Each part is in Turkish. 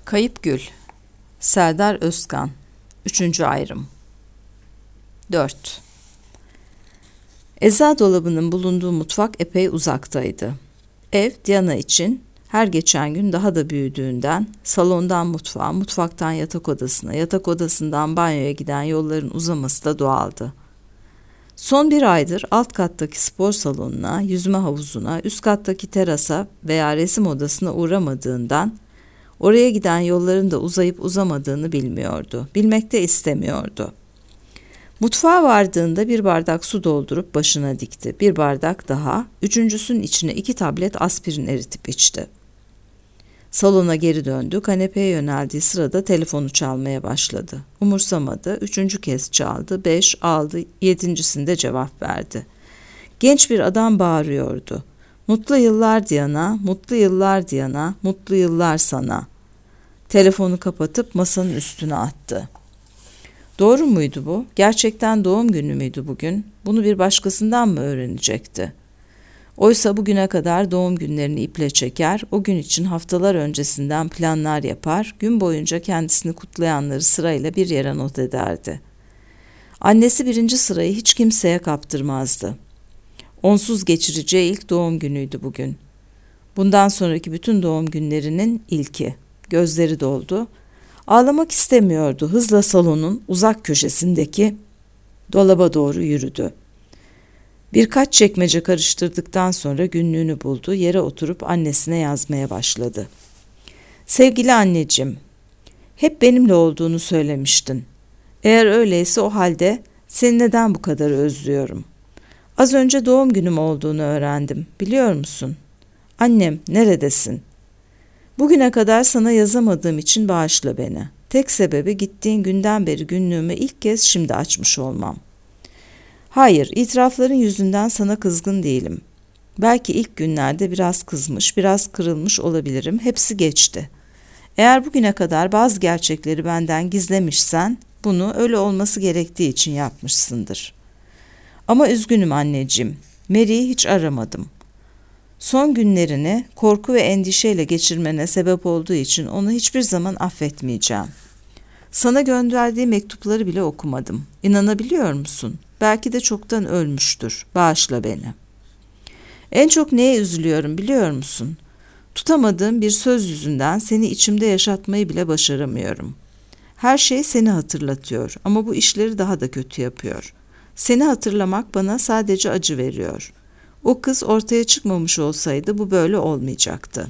Kayıp Gül. Serdar Özkan. 3. ayrım. 4. Eczacı dolabının bulunduğu mutfak epey uzaktaydı. Ev, Diana için her geçen gün daha da büyüdüğünden salondan mutfağa, mutfaktan yatak odasına, yatak odasından banyoya giden yolların uzaması da doğaldı. Son bir aydır alt kattaki spor salonuna, yüzme havuzuna, üst kattaki terasa veya resim odasına uğramadığından oraya giden yolların da uzayıp uzamadığını bilmiyordu. Bilmek de istemiyordu. Mutfağa vardığında bir bardak su doldurup başına dikti. Bir bardak daha, üçüncüsünün içine 2 tablet aspirin eritip içti. Salona geri döndü, kanepeye yöneldiği sırada telefonu çalmaya başladı. Umursamadı, 3. kez çaldı, 5 aldı, 7.sinde cevap verdi. Genç bir adam bağırıyordu. "Mutlu yıllar Diana, mutlu yıllar Diana, mutlu yıllar sana." Telefonu kapatıp masanın üstüne attı. Doğru muydu bu? Gerçekten doğum günü müydü bugün? Bunu bir başkasından mı öğrenecekti? Oysa bugüne kadar doğum günlerini iple çeker, o gün için haftalar öncesinden planlar yapar, gün boyunca kendisini kutlayanları sırayla bir yere not ederdi. Annesi 1. sırayı hiç kimseye kaptırmazdı. Onsuz geçireceği ilk doğum günüydü bugün. Bundan sonraki bütün doğum günlerinin ilki. Gözleri doldu. Ağlamak istemiyordu. Hızla salonun uzak köşesindeki dolaba doğru yürüdü. Birkaç çekmece karıştırdıktan sonra günlüğünü buldu. Yere oturup annesine yazmaya başladı. "Sevgili anneciğim, hep benimle olduğunu söylemiştin. Eğer öyleyse o halde seni neden bu kadar özlüyorum? Az önce doğum günüm olduğunu öğrendim. Biliyor musun? Annem, neredesin? Bugüne kadar sana yazamadığım için bağışla beni. Tek sebebi gittiğin günden beri günlüğümü ilk kez şimdi açmış olmam. Hayır, itirafların yüzünden sana kızgın değilim. Belki ilk günlerde biraz kızmış, biraz kırılmış olabilirim. Hepsi geçti. Eğer bugüne kadar bazı gerçekleri benden gizlemişsen, bunu öyle olması gerektiği için yapmışsındır. Ama üzgünüm anneciğim. Mary'i hiç aramadım. Son günlerini korku ve endişeyle geçirmene sebep olduğu için onu hiçbir zaman affetmeyeceğim. Sana gönderdiği mektupları bile okumadım. İnanabiliyor musun? Belki de çoktan ölmüştür. Bağışla beni. En çok neye üzülüyorum biliyor musun? Tutamadığım bir söz yüzünden seni içimde yaşatmayı bile başaramıyorum. Her şey seni hatırlatıyor ama bu işleri daha da kötü yapıyor. Seni hatırlamak bana sadece acı veriyor. O kız ortaya çıkmamış olsaydı bu böyle olmayacaktı.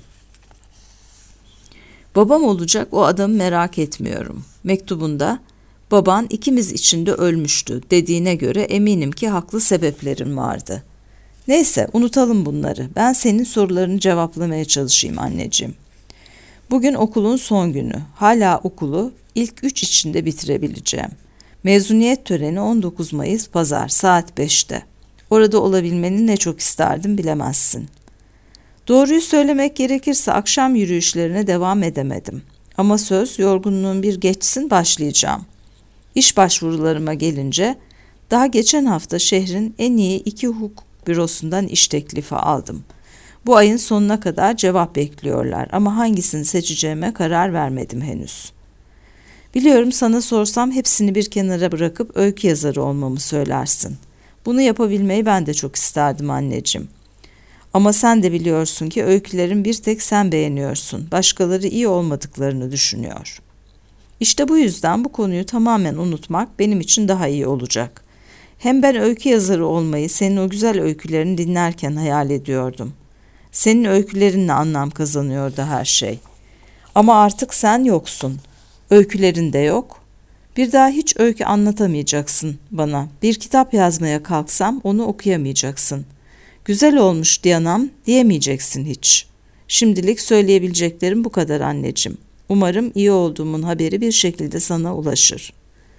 Babam olacak o adamı merak etmiyorum. Mektubunda baban ikimiz için de ölmüştü dediğine göre eminim ki haklı sebeplerin vardı. Neyse unutalım bunları. Ben senin sorularını cevaplamaya çalışayım anneciğim. Bugün okulun son günü. Hala okulu ilk 3 içinde bitirebileceğim. Mezuniyet töreni 19 Mayıs Pazar saat 5'te. Orada olabilmeni ne çok isterdim bilemezsin. Doğruyu söylemek gerekirse akşam yürüyüşlerine devam edemedim. Ama söz yorgunluğum bir geçsin başlayacağım. İş başvurularıma gelince daha geçen hafta şehrin en iyi 2 hukuk bürosundan iş teklifi aldım. Bu ayın sonuna kadar cevap bekliyorlar ama hangisini seçeceğime karar vermedim henüz. Biliyorum sana sorsam hepsini bir kenara bırakıp öykü yazarı olmamı söylersin. Bunu yapabilmeyi ben de çok isterdim anneciğim. Ama sen de biliyorsun ki öykülerin bir tek sen beğeniyorsun. Başkaları iyi olmadıklarını düşünüyor. İşte bu yüzden bu konuyu tamamen unutmak benim için daha iyi olacak. Hem ben öykü yazarı olmayı senin o güzel öykülerini dinlerken hayal ediyordum. Senin öykülerinle anlam kazanıyordu her şey. Ama artık sen yoksun. Öykülerin de yok. Bir daha hiç öykü anlatamayacaksın bana. Bir kitap yazmaya kalksam onu okuyamayacaksın. Güzel olmuş Diana'm diyemeyeceksin hiç. Şimdilik söyleyebileceklerim bu kadar anneciğim. Umarım iyi olduğumun haberi bir şekilde sana ulaşır.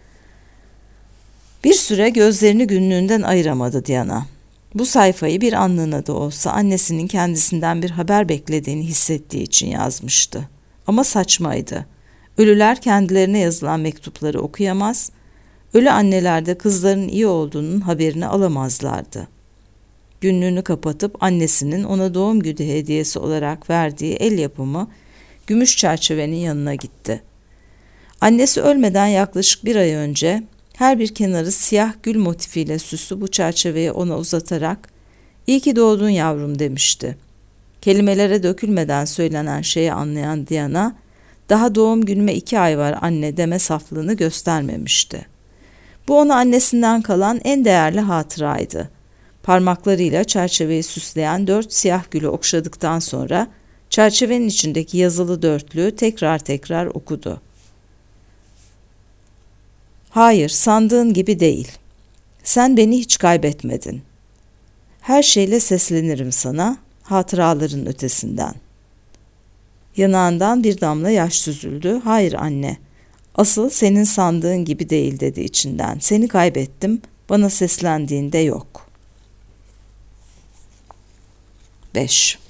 Bir süre gözlerini günlüğünden ayıramadı Diana. Bu sayfayı bir anlığına da olsa annesinin kendisinden bir haber beklediğini hissettiği için yazmıştı. Ama saçmaydı. Ölüler kendilerine yazılan mektupları okuyamaz, ölü anneler de kızlarının iyi olduğunun haberini alamazlardı. Günlüğünü kapatıp annesinin ona doğum günü hediyesi olarak verdiği el yapımı gümüş çerçevenin yanına gitti. Annesi ölmeden yaklaşık 1 ay önce her bir kenarı siyah gül motifiyle süslü bu çerçeveyi ona uzatarak "İyi ki doğdun yavrum" demişti. Kelimelere dökülmeden söylenen şeyi anlayan Diana, "Daha doğum günüme 2 ay var anne" deme saflığını göstermemişti. Bu ona annesinden kalan en değerli hatıraydı. Parmaklarıyla çerçeveyi süsleyen 4 siyah gülü okşadıktan sonra çerçevenin içindeki yazılı dörtlüğü tekrar tekrar okudu. "Hayır, sandığın gibi değil. Sen beni hiç kaybetmedin. Her şeyle seslenirim sana, hatıraların ötesinden." Yanağından bir damla yaş süzüldü. "Hayır anne, asıl senin sandığın gibi değil" dedi içinden. "Seni kaybettim, bana seslendiğinde yok." 5.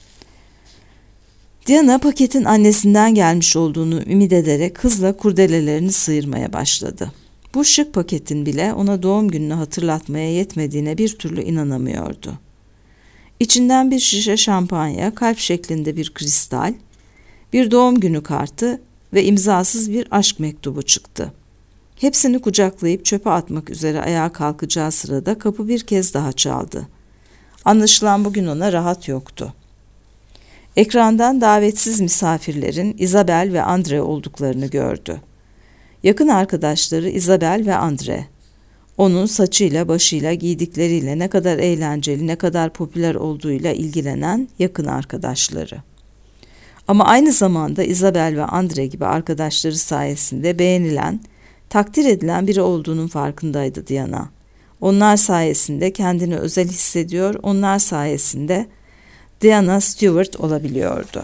Diana paketin annesinden gelmiş olduğunu ümit ederek hızla kurdelelerini sıyırmaya başladı. Bu şık paketin bile ona doğum gününü hatırlatmaya yetmediğine bir türlü inanamıyordu. İçinden bir şişe şampanya, kalp şeklinde bir kristal, bir doğum günü kartı ve imzasız bir aşk mektubu çıktı. Hepsini kucaklayıp çöpe atmak üzere ayağa kalkacağı sırada kapı bir kez daha çaldı. Anlaşılan bugün ona rahat yoktu. Ekrandan davetsiz misafirlerin Isabel ve Andre olduklarını gördü. Yakın arkadaşları Isabel ve Andre. Onun saçıyla, başıyla, giydikleriyle ne kadar eğlenceli, ne kadar popüler olduğuyla ilgilenen yakın arkadaşları. Ama aynı zamanda Isabel ve Andre gibi arkadaşları sayesinde beğenilen, takdir edilen biri olduğunun farkındaydı Diana. Onlar sayesinde kendini özel hissediyor, onlar sayesinde Diana Stewart olabiliyordu.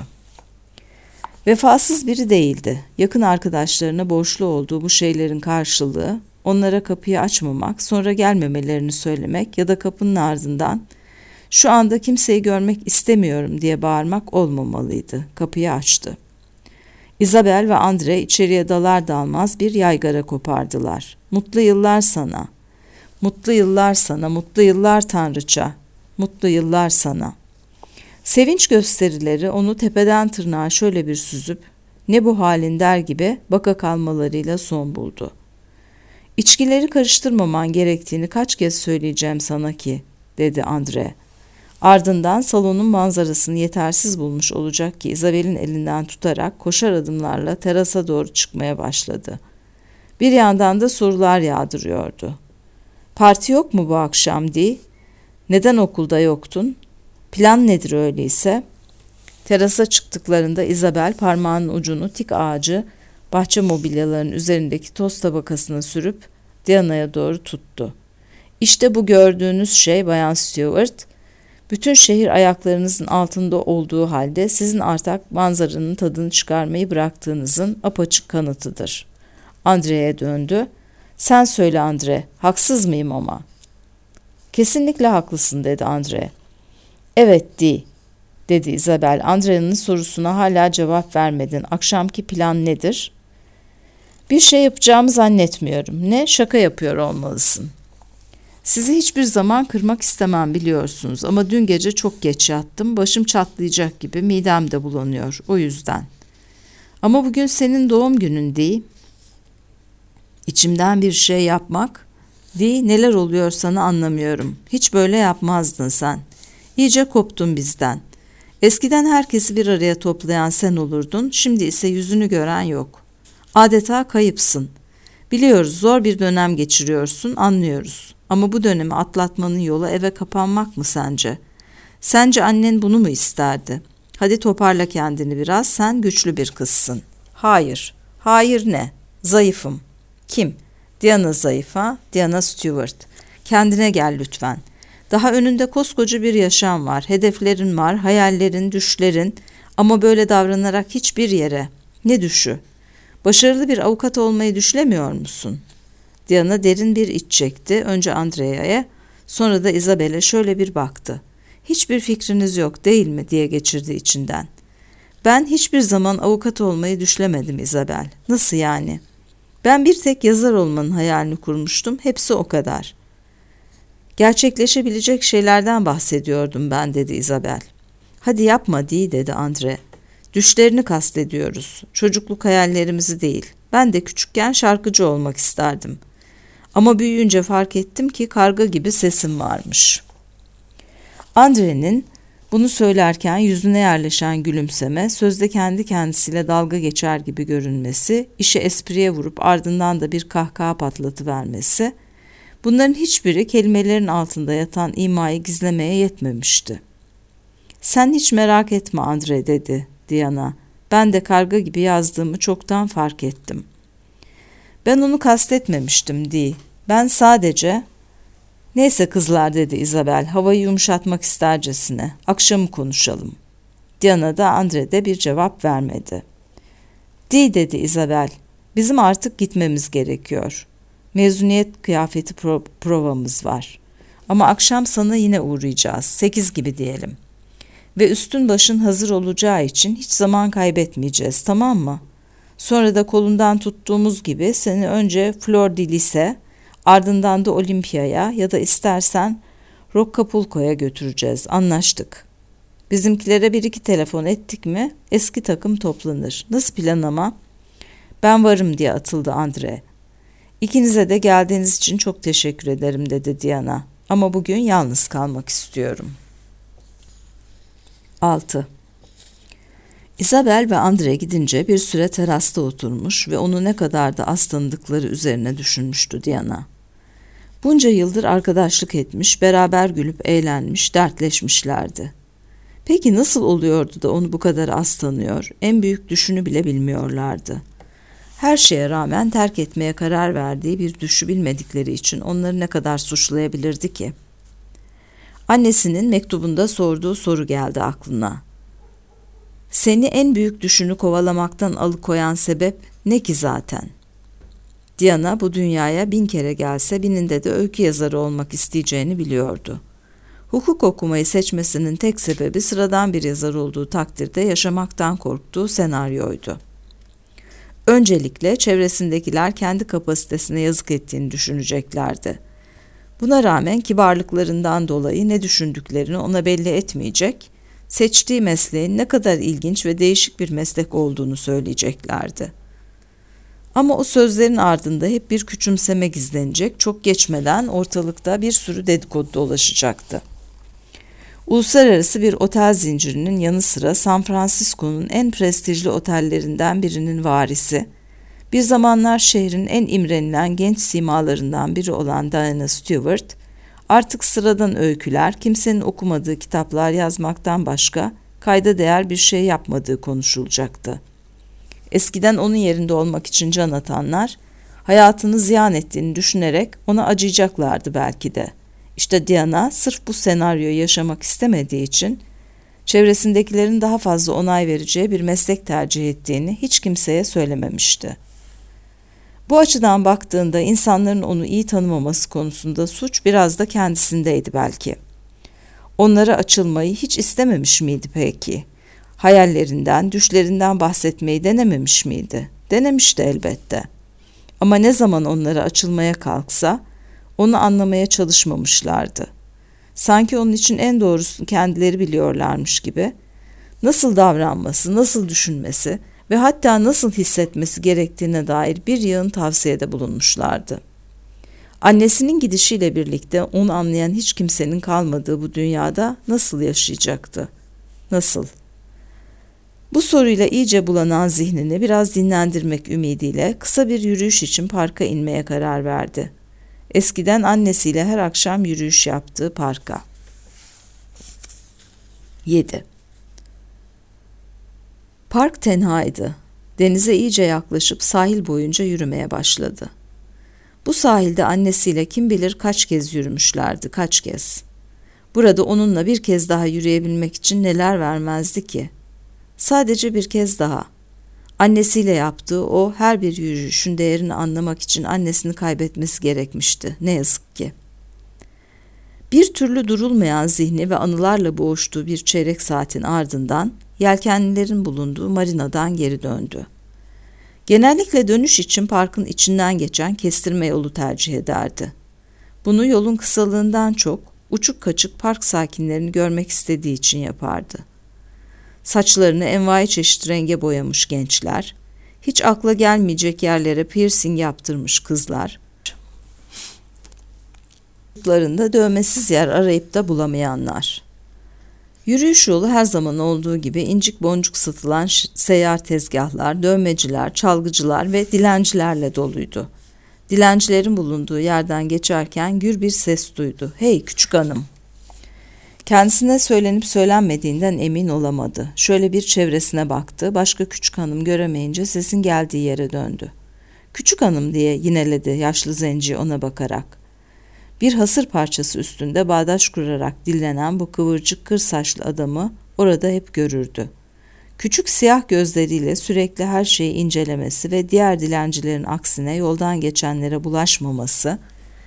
Vefasız biri değildi. Yakın arkadaşlarına borçlu olduğu bu şeylerin karşılığı, onlara kapıyı açmamak, sonra gelmemelerini söylemek ya da kapının ardından "Şu anda kimseyi görmek istemiyorum" diye bağırmak olmamalıydı. Kapıyı açtı. Isabel ve Andre içeriye dalar dalmaz bir yaygara kopardılar. "Mutlu yıllar sana, mutlu yıllar sana, mutlu yıllar tanrıça, mutlu yıllar sana." Sevinç gösterileri onu tepeden tırnağa şöyle bir süzüp "Ne bu halin?" der gibi baka kalmalarıyla son buldu. "İçkileri karıştırmaman gerektiğini kaç kez söyleyeceğim sana ki?" dedi Andre. Ardından salonun manzarasını yetersiz bulmuş olacak ki Isabel'in elinden tutarak koşar adımlarla terasa doğru çıkmaya başladı. Bir yandan da sorular yağdırıyordu. "Parti yok mu bu akşam Dee? Neden okulda yoktun? Plan nedir öyleyse?" Terasa çıktıklarında Isabel parmağının ucunu tik ağacı, bahçe mobilyalarının üzerindeki toz tabakasına sürüp Diana'ya doğru tuttu. "İşte bu gördüğünüz şey Bayan Stewart, bütün şehir ayaklarınızın altında olduğu halde sizin artık manzaranın tadını çıkarmayı bıraktığınızın apaçık kanıtıdır." Andre'ye döndü. "Sen söyle Andre, haksız mıyım ama?" "Kesinlikle haklısın" dedi Andre. "Evet dedi Isabel. "Andre'nin sorusuna hala cevap vermedin. Akşamki plan nedir?" "Bir şey yapacağımı zannetmiyorum." "Ne? Şaka yapıyor olmalısın." "Sizi hiçbir zaman kırmak istemem biliyorsunuz ama dün gece çok geç yattım. Başım çatlayacak gibi, midem de bulanıyor. O yüzden." "Ama bugün senin doğum günün değil." "İçimden bir şey yapmak?" "Değil, neler oluyor sana anlamıyorum. Hiç böyle yapmazdın sen. İyice koptun bizden. Eskiden herkesi bir araya toplayan sen olurdun, şimdi ise yüzünü gören yok. Adeta kayıpsın. Biliyoruz, zor bir dönem geçiriyorsun, anlıyoruz. Ama bu dönemi atlatmanın yolu eve kapanmak mı sence? Sence annen bunu mu isterdi? Hadi toparla kendini biraz, sen güçlü bir kızsın." "Hayır." "Hayır ne? Zayıfım." "Kim?" "Diana zayıf ha? Diana Stewart. Kendine gel lütfen. Daha önünde koskoca bir yaşam var, hedeflerin var, hayallerin, düşlerin ama böyle davranarak hiçbir yere. Ne düşü? Başarılı bir avukat olmayı düşlemiyor musun?" Diana derin bir iç çekti. Önce Andrea'ya, sonra da Isabel'e şöyle bir baktı. "Hiçbir fikriniz yok değil mi?" diye geçirdi içinden. "Ben hiçbir zaman avukat olmayı düşlemedim Isabel." "Nasıl yani?" "Ben bir tek yazar olmanın hayalini kurmuştum. Hepsi o kadar." "Gerçekleşebilecek şeylerden bahsediyordum ben" dedi Isabel. "Hadi yapma Dee" dedi Andre. Düşlerini kastediyoruz. Çocukluk hayallerimizi değil. Ben de küçükken şarkıcı olmak isterdim. Ama büyüyünce fark ettim ki karga gibi sesim varmış. Andre'nin bunu söylerken yüzüne yerleşen gülümseme, sözde kendi kendisiyle dalga geçer gibi görünmesi, işi espriye vurup ardından da bir kahkaha patlatıvermesi, bunların hiçbiri kelimelerin altında yatan imayı gizlemeye yetmemişti. "Sen hiç merak etme Andre," dedi Diana. "Ben de karga gibi yazdığımı çoktan fark ettim." "Ben onu kastetmemiştim Di. Ben sadece..." "Neyse kızlar," dedi Isabel, havayı yumuşatmak istercesine. "Akşamı konuşalım." Diana da Andre de bir cevap vermedi. "Di," dedi Isabel, "bizim artık gitmemiz gerekiyor. Mezuniyet kıyafeti provamız var. Ama akşam sana yine uğrayacağız. 8 gibi diyelim. Ve üstün başın hazır olacağı için hiç zaman kaybetmeyeceğiz, tamam mı? Sonra da kolundan tuttuğumuz gibi seni önce Flor de Lis'e, ardından da Olimpiya'ya ya da istersen Roccapulco'ya götüreceğiz. Anlaştık. Bizimkilere 1-2 telefon ettik mi eski takım toplanır. Nasıl plan ama?" "Ben varım," diye atıldı Andre. "İkinize de geldiğiniz için çok teşekkür ederim," dedi Diana. "Ama bugün yalnız kalmak istiyorum." 6. Isabel ve Andre gidince bir süre terasta oturmuş ve onu ne kadar da az tanıdıkları üzerine düşünmüştü Diana. Bunca yıldır arkadaşlık etmiş, beraber gülüp eğlenmiş, dertleşmişlerdi. Peki nasıl oluyordu da onu bu kadar az tanıyor, en büyük düşünü bile bilmiyorlardı? Her şeye rağmen terk etmeye karar verdiği bir düşü bilmedikleri için onları ne kadar suçlayabilirdi ki? Annesinin mektubunda sorduğu soru geldi aklına. "Seni en büyük düşünü kovalamaktan alıkoyan sebep ne ki zaten?" Diana bu dünyaya 1000 kere gelse bininde de öykü yazarı olmak isteyeceğini biliyordu. Hukuk okumayı seçmesinin tek sebebi sıradan bir yazar olduğu takdirde yaşamaktan korktuğu senaryoydu. Öncelikle çevresindekiler kendi kapasitesine yazık ettiğini düşüneceklerdi. Buna rağmen kibarlıklarından dolayı ne düşündüklerini ona belli etmeyecek, seçtiği mesleğin ne kadar ilginç ve değişik bir meslek olduğunu söyleyeceklerdi. Ama o sözlerin ardında hep bir küçümseme gizlenecek, çok geçmeden ortalıkta bir sürü dedikodu dolaşacaktı. Uluslararası bir otel zincirinin yanı sıra San Francisco'nun en prestijli otellerinden birinin varisi, bir zamanlar şehrin en imrenilen genç simalarından biri olan Diana Stewart, artık sıradan öyküler, kimsenin okumadığı kitaplar yazmaktan başka kayda değer bir şey yapmadığı konuşulacaktı. Eskiden onun yerinde olmak için can atanlar, hayatını ziyan ettiğini düşünerek ona acıyacaklardı belki de. İşte Diana sırf bu senaryoyu yaşamak istemediği için çevresindekilerin daha fazla onay vereceği bir meslek tercih ettiğini hiç kimseye söylememişti. Bu açıdan baktığında insanların onu iyi tanımaması konusunda suç biraz da kendisindeydi belki. Onlara açılmayı hiç istememiş miydi peki? Hayallerinden, düşlerinden bahsetmeyi denememiş miydi? Denemişti elbette. Ama ne zaman onlara açılmaya kalksa, onu anlamaya çalışmamışlardı. Sanki onun için en doğrusunu kendileri biliyorlarmış gibi, nasıl davranması, nasıl düşünmesi ve hatta nasıl hissetmesi gerektiğine dair bir yığın tavsiyede bulunmuşlardı. Annesinin gidişiyle birlikte onu anlayan hiç kimsenin kalmadığı bu dünyada nasıl yaşayacaktı? Nasıl? Bu soruyla iyice bulanan zihnini biraz dinlendirmek ümidiyle kısa bir yürüyüş için parka inmeye karar verdi. Eskiden annesiyle her akşam yürüyüş yaptığı parka. 7. Park tenhaydı. Denize iyice yaklaşıp sahil boyunca yürümeye başladı. Bu sahilde annesiyle kim bilir kaç kez yürümüşlerdi, kaç kez. Burada onunla bir kez daha yürüyebilmek için neler vermezdi ki? Sadece bir kez daha. Annesiyle yaptığı o her bir yürüyüşün değerini anlamak için annesini kaybetmesi gerekmişti. Ne yazık ki. Bir türlü durulmayan zihni ve anılarla boğuştuğu bir çeyrek saatin ardından yelkenlilerin bulunduğu marinadan geri döndü. Genellikle dönüş için parkın içinden geçen kestirme yolu tercih ederdi. Bunu yolun kısalığından çok uçuk kaçık park sakinlerini görmek istediği için yapardı. Saçlarını envai çeşit renge boyamış gençler, hiç akla gelmeyecek yerlere piercing yaptırmış kızlar, vücutlarında dövmesiz yer arayıp da bulamayanlar. Yürüyüş yolu her zaman olduğu gibi incik boncuk satılan seyyar tezgahlar, dövmeciler, çalgıcılar ve dilencilerle doluydu. Dilencilerin bulunduğu yerden geçerken gür bir ses duydu. "Hey küçük hanım!" Kendisine söylenip söylenmediğinden emin olamadı. Şöyle bir çevresine baktı. Başka küçük hanım göremeyince sesin geldiği yere döndü. "Küçük hanım!" diye yineledi yaşlı zenci ona bakarak. Bir hasır parçası üstünde bağdaş kurarak dillenen bu kıvırcık kır saçlı adamı orada hep görürdü. Küçük siyah gözleriyle sürekli her şeyi incelemesi ve diğer dilencilerin aksine yoldan geçenlere bulaşmaması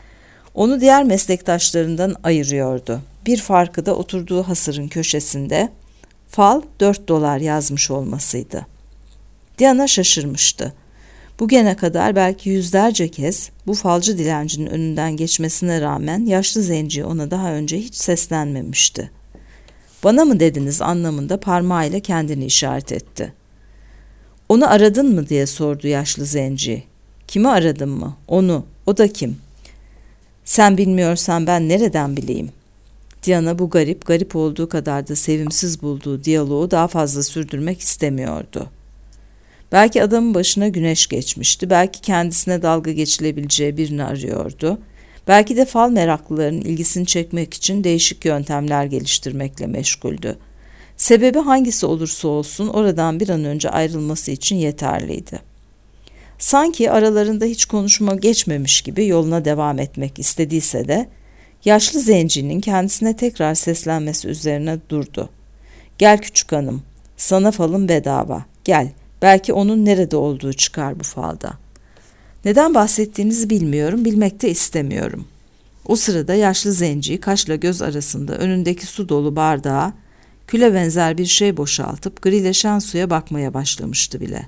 onu diğer meslektaşlarından ayırıyordu. Bir farkı da oturduğu hasırın köşesinde "Fal $4 yazmış olmasıydı. Diana şaşırmıştı. Bugüne kadar belki yüzlerce kez bu falcı dilencinin önünden geçmesine rağmen yaşlı zenci ona daha önce hiç seslenmemişti. "Bana mı dediniz?" anlamında parmağıyla kendini işaret etti. "Onu aradın mı?" diye sordu yaşlı zenci. "Kimi aradın mı?" "Onu. O da kim?" "Sen bilmiyorsan ben nereden bileyim?" Diana bu garip olduğu kadar da sevimsiz bulduğu diyaloğu daha fazla sürdürmek istemiyordu. Belki adamın başına güneş geçmişti, belki kendisine dalga geçilebileceği birini arıyordu, belki de fal meraklılarının ilgisini çekmek için değişik yöntemler geliştirmekle meşguldü. Sebebi hangisi olursa olsun oradan bir an önce ayrılması için yeterliydi. Sanki aralarında hiç konuşma geçmemiş gibi yoluna devam etmek istediyse de, yaşlı zencinin kendisine tekrar seslenmesi üzerine durdu. "Gel küçük hanım, sana falın bedava, gel. Belki onun nerede olduğu çıkar bu falda." "Neden bahsettiğinizi bilmiyorum, bilmek de istemiyorum." O sırada yaşlı zenci kaşla göz arasında önündeki su dolu bardağa küle benzer bir şey boşaltıp grileşen suya bakmaya başlamıştı bile.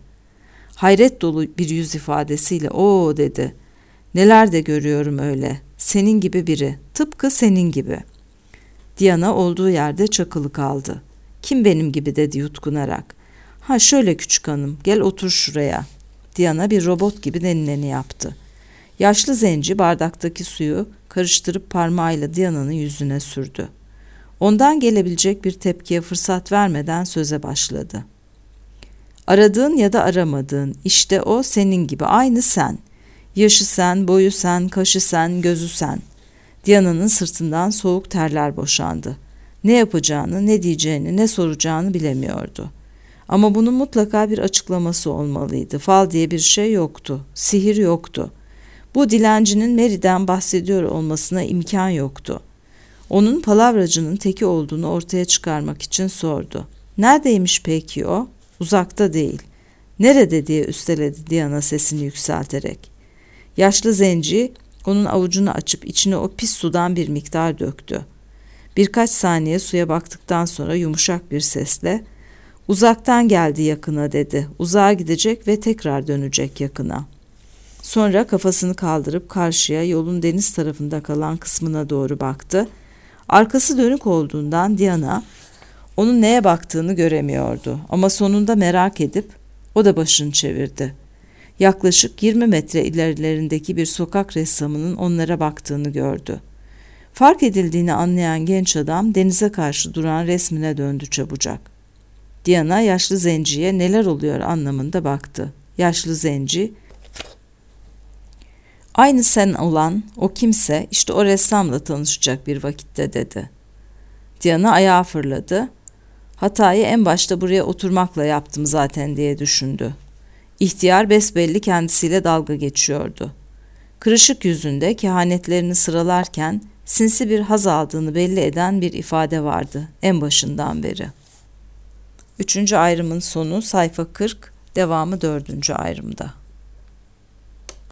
Hayret dolu bir yüz ifadesiyle "Oo" dedi. "Neler de görüyorum öyle. Senin gibi biri, tıpkı senin gibi." Diana olduğu yerde çakılı kaldı. "Kim benim gibi?" dedi yutkunarak. "Ha şöyle küçük hanım, gel otur şuraya." Diana bir robot gibi denileni yaptı. Yaşlı zenci bardaktaki suyu karıştırıp parmağıyla Diana'nın yüzüne sürdü. Ondan gelebilecek bir tepkiye fırsat vermeden söze başladı. "Aradığın ya da aramadığın, işte o senin gibi, aynı sen. Yaşı sen, boyu sen, kaşı sen, gözü sen." Diana'nın sırtından soğuk terler boşandı. Ne yapacağını, ne diyeceğini, ne soracağını bilemiyordu. Ama bunun mutlaka bir açıklaması olmalıydı. Fal diye bir şey yoktu. Sihir yoktu. Bu dilencinin Mary'den bahsediyor olmasına imkan yoktu. Onun palavracının teki olduğunu ortaya çıkarmak için sordu. "Neredeymiş peki o?" "Uzakta değil." "Nerede?" diye üsteledi Diana sesini yükselterek. Yaşlı zenci onun avucunu açıp içine o pis sudan bir miktar döktü. Birkaç saniye suya baktıktan sonra yumuşak bir sesle "Uzaktan geldi yakına" dedi. "Uzağa gidecek ve tekrar dönecek yakına." Sonra kafasını kaldırıp karşıya yolun deniz tarafında kalan kısmına doğru baktı. Arkası dönük olduğundan Diana onun neye baktığını göremiyordu ama sonunda merak edip o da başını çevirdi. Yaklaşık 20 metre ilerilerindeki bir sokak ressamının onlara baktığını gördü. Fark edildiğini anlayan genç adam denize karşı duran resmine döndü çabucak. Diana yaşlı zenciye neler oluyor anlamında baktı. Yaşlı zenci, "Aynı sen olan o kimse işte o ressamla tanışacak bir vakitte" dedi. Diana ayağa fırladı. "Hatayı en başta buraya oturmakla yaptım zaten" diye düşündü. İhtiyar besbelli kendisiyle dalga geçiyordu. Kırışık yüzünde kehanetlerini sıralarken sinsi bir haz aldığını belli eden bir ifade vardı en başından beri. 3. ayrımın sonu sayfa 40, devamı 4. ayrımda.